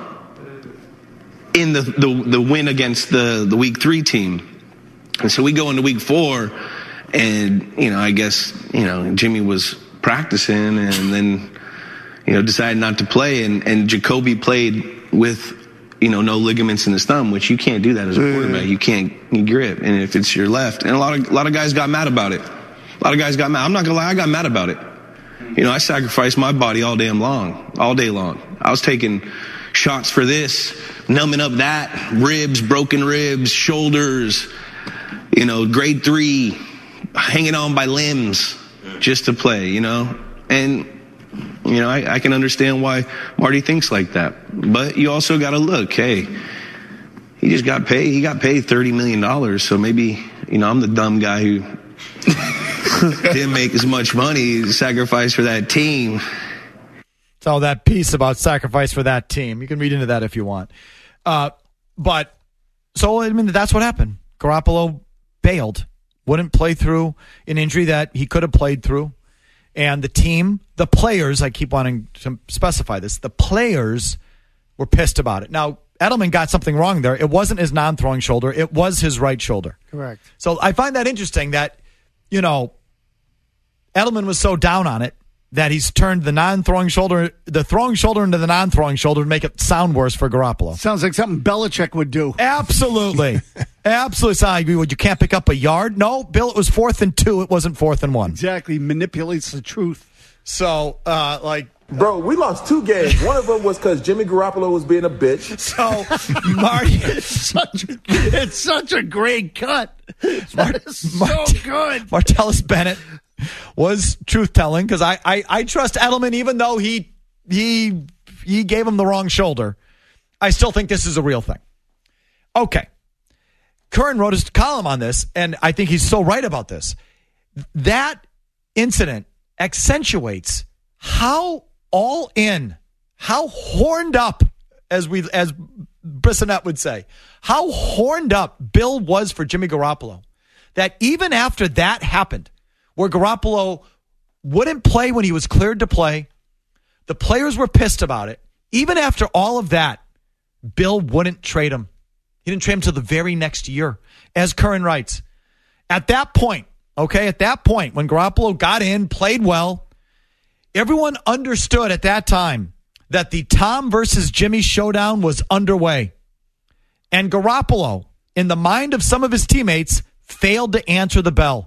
in the, the, the win against the, the week three team. And so we go into week four, and, you know, I guess, you know, Jimmy was practicing and then, you know, decided not to play. And, and Jacoby played with, you know, no ligaments in his thumb, which you can't do that as a quarterback. You can't you grip. And if it's your left, and a lot of, a lot of guys got mad about it. A lot of guys got mad. I'm not going to lie, I got mad about it. You know, I sacrificed my body all damn long, all day long. I was taking shots for this, numbing up that, ribs, broken ribs, shoulders, you know, grade three, hanging on by limbs just to play, you know. And, you know, I, I can understand why Marty thinks like that. But you also got to look, hey, he just got paid. He got paid thirty million dollars. So maybe, you know, I'm the dumb guy who didn't make as much money, sacrifice for that team.
So that piece about sacrifice for that team, you can read into that if you want. Uh, but, so, I mean, that's what happened. Garoppolo bailed, wouldn't play through an injury that he could have played through. And the team, the players, I keep wanting to specify this, the players were pissed about it. Now, Edelman got something wrong there. It wasn't his non-throwing shoulder. It was his right shoulder.
Correct.
So I find that interesting that, you know, Edelman was so down on it that he's turned the non-throwing shoulder, the throwing shoulder into the non-throwing shoulder to make it sound worse for Garoppolo.
Sounds like something Belichick would do. Absolutely.
Absolutely. So you, you can't pick up a yard? No, Bill, it was fourth and two. It wasn't fourth and one.
Exactly. Manipulates the truth.
So, uh, like...
Bro, we lost two games. One of them was because Jimmy Garoppolo was being a bitch.
So, Marty...
it's, such a, it's such a great cut. That is so
Mart-
good.
Martellus Bennett was truth-telling because I, I, I trust Edelman even though he he he gave him the wrong shoulder. I still think this is a real thing. Okay. Curran wrote his column on this, and I think he's so right about this. That incident accentuates how all in, how horned up, as we as Bissonnette would say, how horned up Bill was for Jimmy Garoppolo. That even after that happened, where Garoppolo wouldn't play when he was cleared to play, the players were pissed about it. Even after all of that, Bill wouldn't trade him. He didn't trade him until the very next year. As Curran writes, at that point, okay, at that point, when Garoppolo got in, played well, everyone understood at that time that the Tom versus Jimmy showdown was underway. And Garoppolo, in the mind of some of his teammates, failed to answer the bell.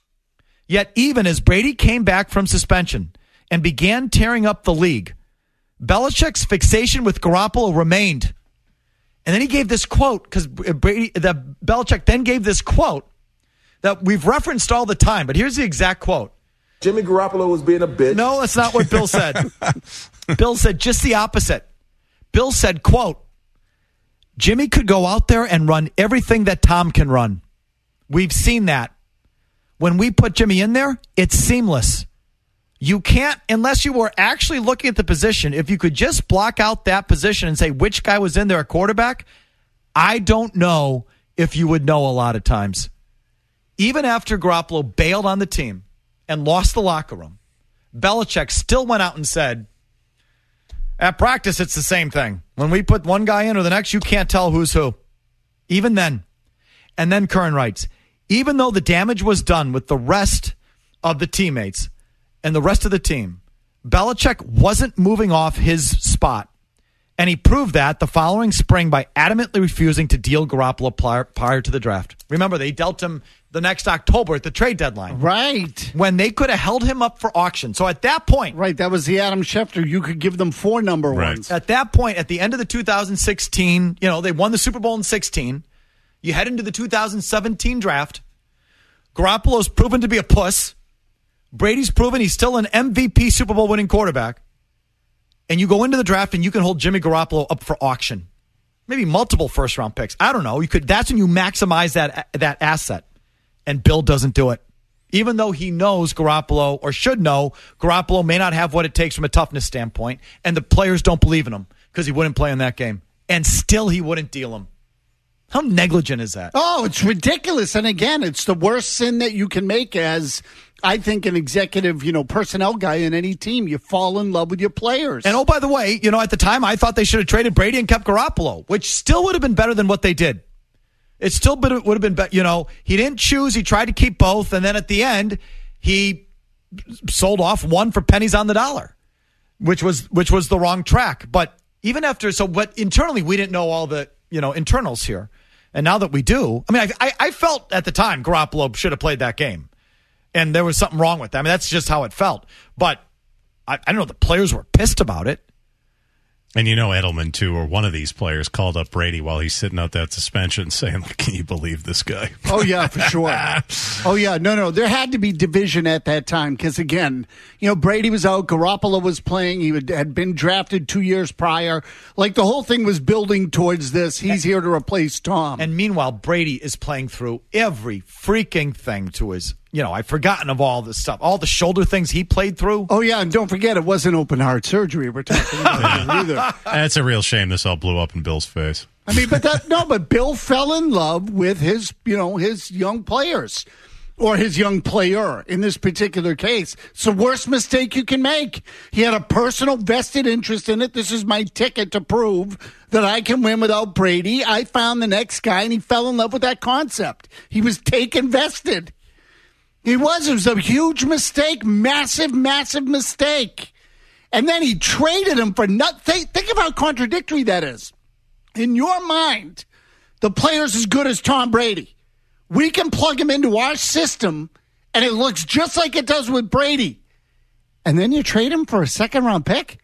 Yet even as Brady came back from suspension and began tearing up the league, Belichick's fixation with Garoppolo remained. And then he gave this quote, because Brady, the Belichick then gave this quote that we've referenced all the time, but here's the exact quote.
Jimmy Garoppolo was being a bitch.
No, that's not what Bill said. Bill said just the opposite. Bill said, quote, Jimmy could go out there and run everything that Tom can run. We've seen that. When we put Jimmy in there, it's seamless. You can't, unless you were actually looking at the position, if you could just block out that position and say which guy was in there at quarterback, I don't know if you would know a lot of times. Even after Garoppolo bailed on the team and lost the locker room, Belichick still went out and said, at practice, it's the same thing. When we put one guy in or the next, you can't tell who's who. Even then. And then Curran writes, even though the damage was done with the rest of the teammates and the rest of the team, Belichick wasn't moving off his spot. And he proved that the following spring by adamantly refusing to deal Garoppolo prior, prior to the draft. Remember, they dealt him the next October at the trade deadline.
Right.
When they could have held him up for auction. So at that point.
Right, that was the Adam Schefter. You could give them four number
Right.
ones.
At that point, at the end of the two thousand sixteen, you know, they won the Super Bowl in sixteen. You head into the two thousand seventeen draft. Garoppolo's proven to be a puss. Brady's proven he's still an M V P Super Bowl winning quarterback. And you go into the draft and you can hold Jimmy Garoppolo up for auction. Maybe multiple first round picks. I don't know. You could. That's when you maximize that that asset. And Bill doesn't do it. Even though he knows Garoppolo, or should know, Garoppolo may not have what it takes from a toughness standpoint, and the players don't believe in him because he wouldn't play in that game. And still he wouldn't deal him. How negligent is that?
Oh, it's ridiculous. And again, it's the worst sin that you can make as, I think, an executive, you know, personnel guy in any team. You fall in love with your players.
And oh, by the way, you know, at the time, I thought they should have traded Brady and kept Garoppolo, which still would have been better than what they did. It still would have been better. You know, he didn't choose. He tried to keep both. And then at the end, he sold off one for pennies on the dollar, which was which was the wrong track. But even after, so but internally, we didn't know all the, you know, internals here. And now that we do, I mean, I, I, I felt at the time Garoppolo should have played that game. And there was something wrong with that. I mean, that's just how it felt. But I, I don't know, the players were pissed about it.
And you know Edelman, too, or one of these players, called up Brady while he's sitting out that suspension saying, can you believe this guy?
Oh, yeah, for sure. Oh, yeah. No, no. There had to be division at that time because, again, you know, Brady was out. Garoppolo was playing. He would, had been drafted two years prior. Like, the whole thing was building towards this. He's here to replace Tom.
And meanwhile, Brady is playing through every freaking thing to his, you know, I've forgotten of all this stuff. All the shoulder things he played through.
Oh, yeah. And don't forget, it wasn't open heart surgery we're talking about either.
That's a real shame this all blew up in Bill's face.
I mean, but that, no, but Bill fell in love with his, you know, his young players or his young player in this particular case. It's the worst mistake you can make. He had a personal vested interest in it. This is my ticket to prove that I can win without Brady. I found the next guy and he fell in love with that concept. He was take invested. He was. It was a huge mistake. Massive, massive mistake. And then he traded him for nothing. Think of how contradictory that is. In your mind, the player's as good as Tom Brady. We can plug him into our system, and it looks just like it does with Brady. And then you trade him for a second-round pick?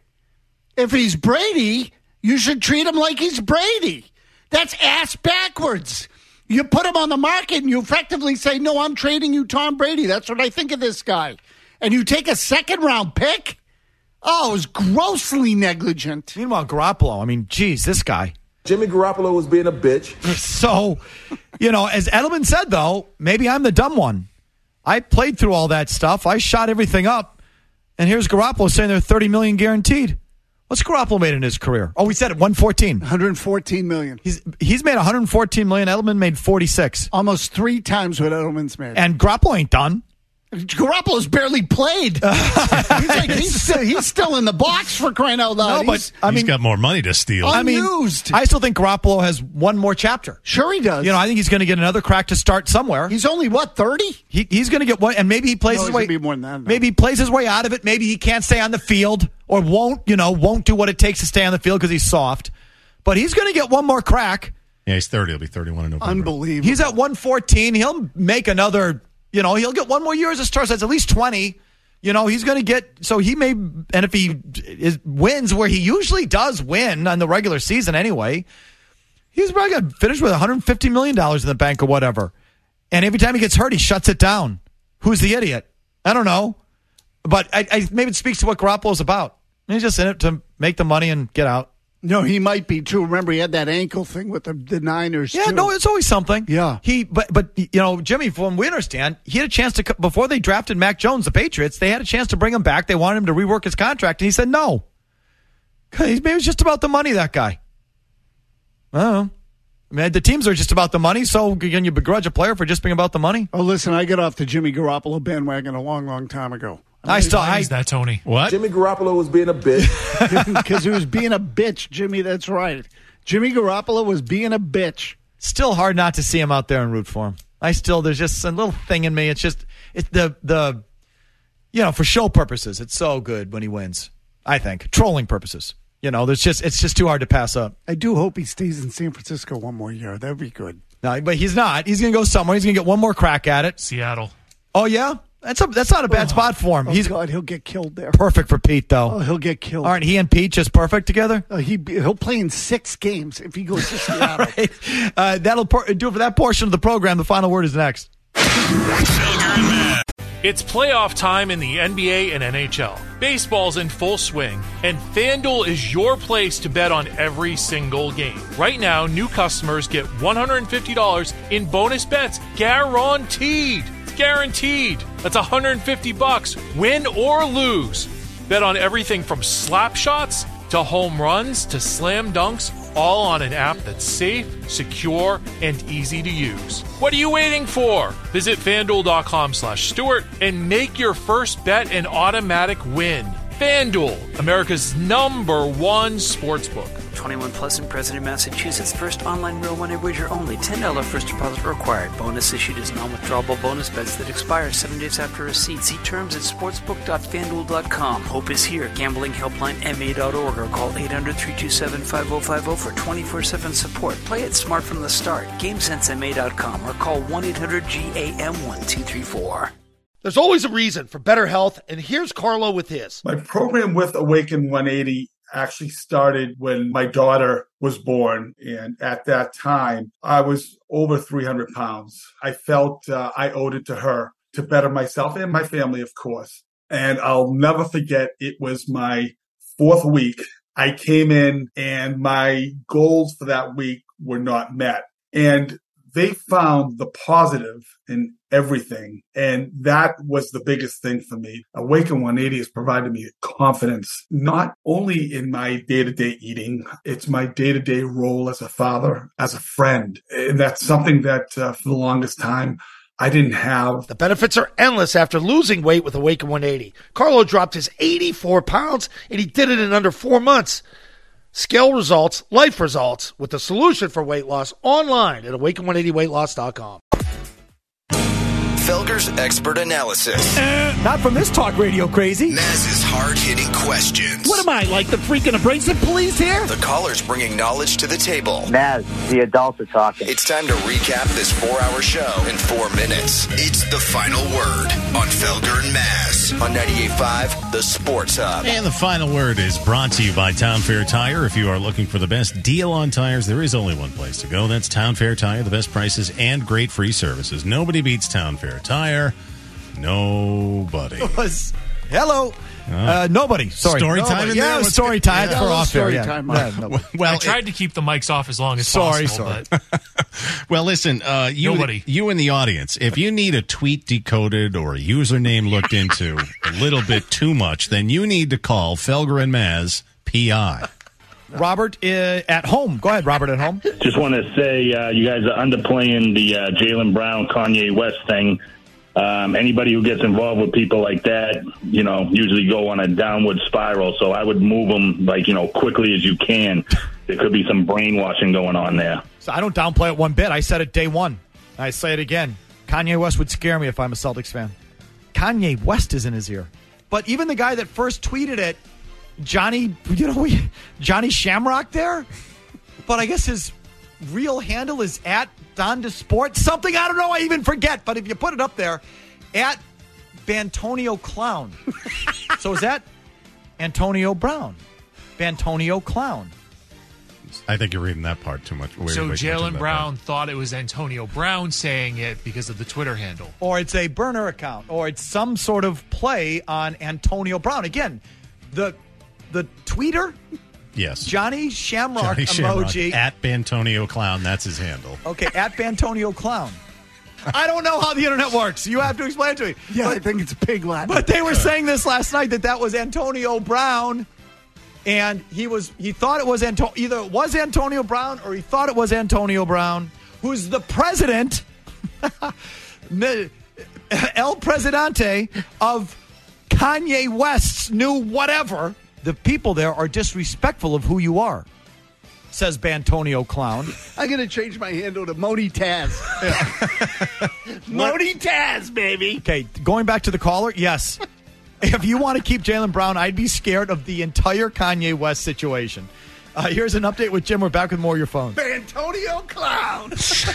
If he's Brady, you should treat him like he's Brady. That's ass backwards. You put him on the market, and you effectively say, no, I'm trading you Tom Brady. That's what I think of this guy. And you take a second-round pick? Oh, it was grossly negligent.
Meanwhile, Garoppolo, I mean, geez, this guy.
Jimmy Garoppolo was being a bitch.
So, you know, as Edelman said, though, maybe I'm the dumb one. I played through all that stuff. I shot everything up. And here's Garoppolo saying they're thirty million dollars guaranteed. What's Garoppolo made in his career? Oh, we said it, one fourteen.
one hundred fourteen million dollars.
He's he's made one hundred fourteen million dollars. Edelman made forty-six.
Almost three times what Edelman's made.
And Garoppolo ain't done.
Garoppolo's barely played. he's, like, he's, still, he's still in the box for crying out loud.
No,
he's,
but I
He's
mean,
got more money to steal.
I mean,
unused.
I still think Garoppolo has one more chapter.
Sure he does.
You know, I think he's going to get another crack to start somewhere.
He's only, what, thirty?
He, he's going to get one, and maybe he plays
No,
his
he's
way.
gonna be more than that, though.
Maybe he plays his way out of it. Maybe he can't stay on the field or won't, you know, won't do what it takes to stay on the field because he's soft. But he's going to get one more crack.
Yeah, he's thirty. He'll be thirty-one in November.
Unbelievable.
He's at one fourteen. He'll make another. You know, he'll get one more year as a star. So that's at least twenty. You know, he's going to get, so he may, and if he is, wins where he usually does win on the regular season anyway, he's probably going to finish with one hundred fifty million dollars in the bank or whatever. And every time he gets hurt, he shuts it down. Who's the idiot? I don't know. But I, I maybe it speaks to what Garoppolo's about. He's just in it to make the money and get out.
No, he might be too. Remember, he had that ankle thing with the, the Niners.
Yeah,
too.
no, it's always something.
Yeah.
He, but but you know, Jimmy, from what we understand, he had a chance to before they drafted Mac Jones, the Patriots. They had a chance to bring him back. They wanted him to rework his contract, and he said no. He's maybe it's just about the money. That guy. I don't know. I mean, the teams are just about the money. So can you begrudge a player for just being about the money?
Oh, listen, I got off the Jimmy Garoppolo bandwagon a long, long time ago.
I, I still, I,
is that Tony?
What?
Jimmy Garoppolo was being a bitch.
Because he was being a bitch, Jimmy. That's right. Jimmy Garoppolo was being a bitch.
Still hard not to see him out there and root for him. I still, there's just a little thing in me. It's just, it's the, the, you know, for show purposes, it's so good when he wins. I think. Trolling purposes. You know, there's just, it's just too hard to pass up.
I do hope he stays in San Francisco one more year. That'd be good.
No, but he's not. He's going to go somewhere. He's going to get one more crack at it.
Seattle.
Oh, yeah? That's a, that's not a bad
oh,
spot for him.
Oh,
He's
God, he'll get killed there.
Perfect for Pete, though.
Oh, he'll get killed.
Aren't he and Pete just perfect together?
Uh, he, he'll play in six games if he goes to Seattle.
Right. uh, that'll por- do it for that portion of the program. The final word is next.
It's playoff time in the N B A and N H L. Baseball's in full swing, and FanDuel is your place to bet on every single game. Right now, new customers get one hundred fifty dollars in bonus bets guaranteed. It's guaranteed. That's one hundred fifty bucks, win or lose. Bet on everything from slap shots to home runs to slam dunks, all on an app that's safe, secure, and easy to use. What are you waiting for? Visit FanDuel.com slash Stewart and make your first bet an automatic win. FanDuel, America's number one sportsbook.
twenty-one plus and present in Massachusetts. First online real money wager only. ten dollars first deposit required. Bonus issued as non-withdrawable bonus bets that expire seven days after receipt. See terms at sportsbook dot fanduel dot com. Hope is here. Gambling helpline M A dot org or call eight hundred, three two seven, five zero five zero for twenty-four seven support. Play it smart from the start. Game sense M A dot com or call one eight hundred G A M one two three four.
There's always a reason for better health, and here's Carlo with his.
My program with Awaken one eighty actually started when my daughter was born. And at that time, I was over three hundred pounds. I felt uh, I owed it to her to better myself and my family, of course. And I'll never forget, it was my fourth week. I came in and my goals for that week were not met. And they found the positive in everything. And that was the biggest thing for me. Awaken one eighty has provided me confidence, not only in my day-to-day eating, it's my day-to-day role as a father, as a friend. And that's something that uh, for the longest time, I didn't have.
The benefits are endless after losing weight with Awaken one eighty. Carlo dropped his eighty-four pounds, and he did it in under four months. Scale results, life results, with the solution for weight loss online at awaken one eighty weight loss dot com.
Felger's expert analysis.
Uh, not from this talk radio crazy.
Maz's hard-hitting questions.
What am I, like the freaking abrasive police here?
The callers bringing knowledge to the table.
Maz, the adults are talking.
It's time to recap this four-hour show in four minutes. It's the final word on Felger and Maz on ninety-eight point five, The Sports Hub.
And the final word is brought to you by Town Fair Tire. If you are looking for the best deal on tires, there is only one place to go. That's Town Fair Tire, the best prices and great free services. Nobody beats Town Fair Tire. Nobody.
Was, hello. Uh, nobody. Sorry.
Story
nobody.
time in
yeah,
there?
it was story time.
Yeah,
for
a
off
story
fair.
time.
Yeah. Yeah, no.
Well,
I tried to keep the mics off as long as
Sorry,
possible.
sorry.
But
well, listen, uh, you,
Nobody.
you in the audience, if you need a tweet decoded or a username looked into a little bit too much, then you need to call Felger and Maz P I.
Robert uh, at home. Go ahead, Robert at home.
Just want to say uh, you guys are underplaying the uh, Jaylen Brown, Kanye West thing. Um, anybody who gets involved with people like that, you know, usually go on a downward spiral. So I would move them, like, you know, quickly as you can. There could be some brainwashing going on there.
So I don't downplay it one bit. I said it day one. I say it again. Kanye West would scare me if I'm a Celtics fan. Kanye West is in his ear. But even the guy that first tweeted it, Johnny, you know, we, Johnny Shamrock there. But I guess his real handle is at Donda Sports. Something, I don't know, I even forget. But if you put it up there, at Bantonio Clown. So is that Antonio Brown? Bantonio Clown.
I think you're reading that part too much. Way,
so
way too much
Jaylen
into
Brown thought it was Antonio Brown saying it because of the Twitter handle.
Or it's a burner account. Or it's some sort of play on Antonio Brown. Again, the the tweeter
Yes.
Johnny Shamrock
Johnny Shamrock,
emoji.
at Bantonio Clown. That's his handle.
Okay, at Bantonio Clown. I don't know how the internet works. You have to explain it to me.
Yeah,
but,
I think it's pig Latin.
But they were saying this last night that that was Antonio Brown, and he was he thought it was Anto- either it was Antonio Brown or he thought it was Antonio Brown, who's the president, El Presidente of Kanye West's new whatever. The people there are disrespectful of who you are, says Bantonio Clown.
I'm going to change my handle to Moni Taz. Moni Taz, baby.
Okay, going back to the caller, yes. If you want to keep Jaylen Brown, I'd be scared of the entire Kanye West situation. Uh, here's an update with Jim. We're back with more of your phones.
Bantonio Clown.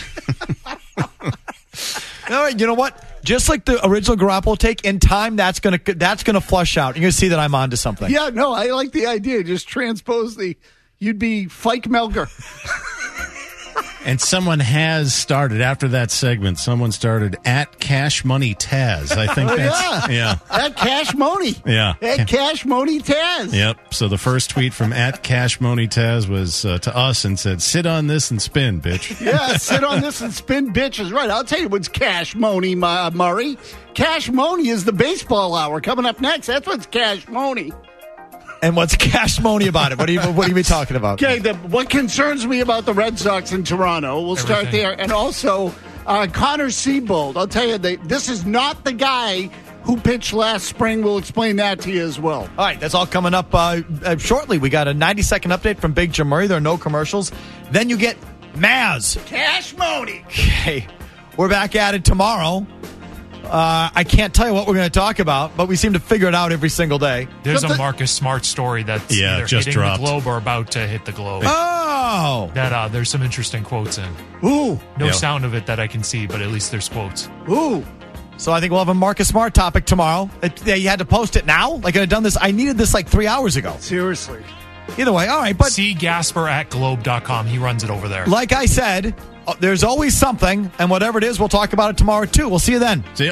All right, you know what? Just like the original Garoppolo take, in time, that's going to that's gonna flush out. You're going to see that I'm onto something.
Yeah, no, I like the idea. Just transpose the, you'd be Fike Melger.
And someone has started, after that segment, someone started at Cash Money Taz. I think
Oh,
that's,
yeah.
yeah.
At Cash Money.
Yeah.
At Cash Money Taz.
Yep. So the first tweet from at Cash Money Taz was uh, to us and said, sit on this and spin, bitch.
Yeah, sit on this and spin bitches. Right. I'll tell you what's Cash Money, uh, Murray. Cash Money is the baseball hour coming up next. That's what's Cash Money.
And what's Cash Money about it? What are you what are you talking about?
Okay, the, what concerns me about the Red Sox in Toronto, we'll start
Everything.
there. And also, uh, Connor Seabold. I'll tell you, they, this is not the guy who pitched last spring. We'll explain that to you as well.
All right, that's all coming up uh, uh, shortly. We got a ninety-second update from Big Jim Murray. There are no commercials. Then you get Maz.
Cash Money.
Okay, we're back at it tomorrow. Uh, I can't tell you what we're going to talk about, but we seem to figure it out every single day.
There's
Something-
a Marcus Smart story that's
Yeah,
either
just
hitting
dropped.
the globe or about to hit the globe.
Oh!
That uh, there's some interesting quotes in.
Ooh.
No
Yeah.
sound of it that I can see, but at least there's quotes.
Ooh.
So I think we'll have a Marcus Smart topic tomorrow. It, yeah, you had to post it now? Like I had done this. I needed this like three hours ago.
Seriously.
Either way, all right. But
See Gasper at globe dot com. He runs it over there.
like I said, uh, there's always something, and whatever it is, we'll talk about it tomorrow too. We'll see you then.
See ya.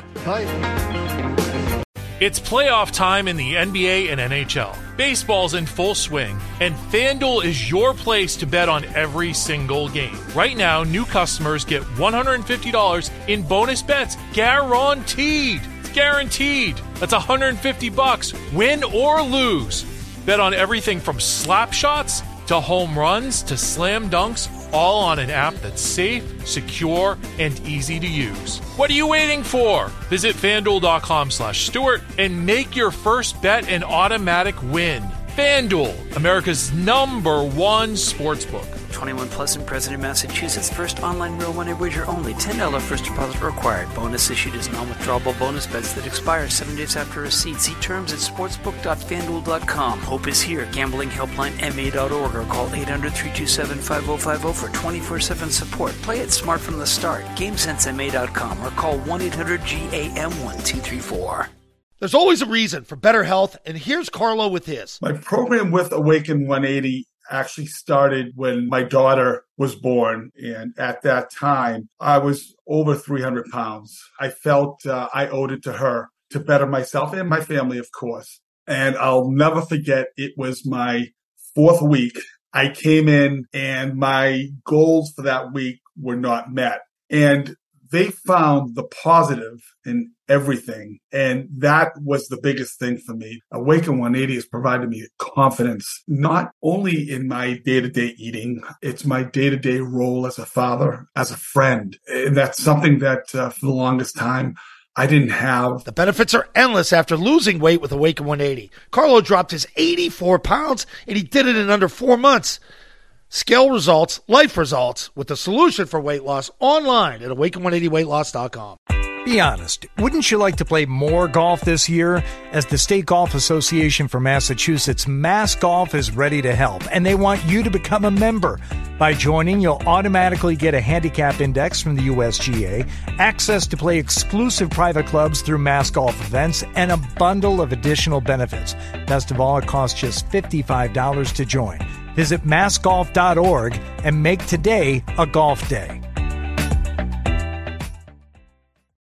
It's playoff time in the N B A and N H L. Baseball's in full swing, and FanDuel is your place to bet on every single game. Right now, new customers get one hundred fifty dollars in bonus bets guaranteed. It's guaranteed. That's one hundred fifty bucks, win or lose. Bet on everything from slap shots to home runs to slam dunks, all on an app that's safe, secure, and easy to use. What are you waiting for? Visit FanDuel.com slash Stewart and make your first bet an automatic win. FanDuel, America's number one sportsbook.
twenty-one plus and present in Massachusetts. First online real money wager only. ten dollars first deposit required. Bonus issued as non-withdrawable bonus bets that expire seven days after receipt. See terms at sportsbook dot fanduel dot com. Hope is here. Gambling helpline M A dot org or call eight hundred, three two seven, five oh five oh for twenty-four seven support. Play it smart from the start. game sense M A dot com or call one eight hundred G A M one two three four.
There's always a reason for better health, and here's Carlo with his.
My program with Awaken one eighty actually started when my daughter was born. And at that time, I was over three hundred pounds. I felt uh, I owed it to her to better myself and my family, of course. And I'll never forget, it was my fourth week. I came in and my goals for that week were not met. And they found the positive in everything. And that was the biggest thing for me. Awaken one eighty has provided me confidence, not only in my day-to-day eating, it's my day-to-day role as a father, as a friend. And that's something that uh, for the longest time, I didn't have.
The benefits are endless after losing weight with Awaken one eighty. Carlo dropped his eighty-four pounds, and he did it in under four months. Scale results, life results, with the solution for weight loss online at awaken one eighty weight loss dot com.
Be honest, wouldn't you like to play more golf this year? As the State Golf Association for Massachusetts, Mass Golf is ready to help, and they want you to become a member. By joining, you'll automatically get a handicap index from the U S G A, access to play exclusive private clubs through Mass Golf events, and a bundle of additional benefits. Best of all, it costs just fifty-five dollars to join. Visit mass golf dot org and make today a golf day.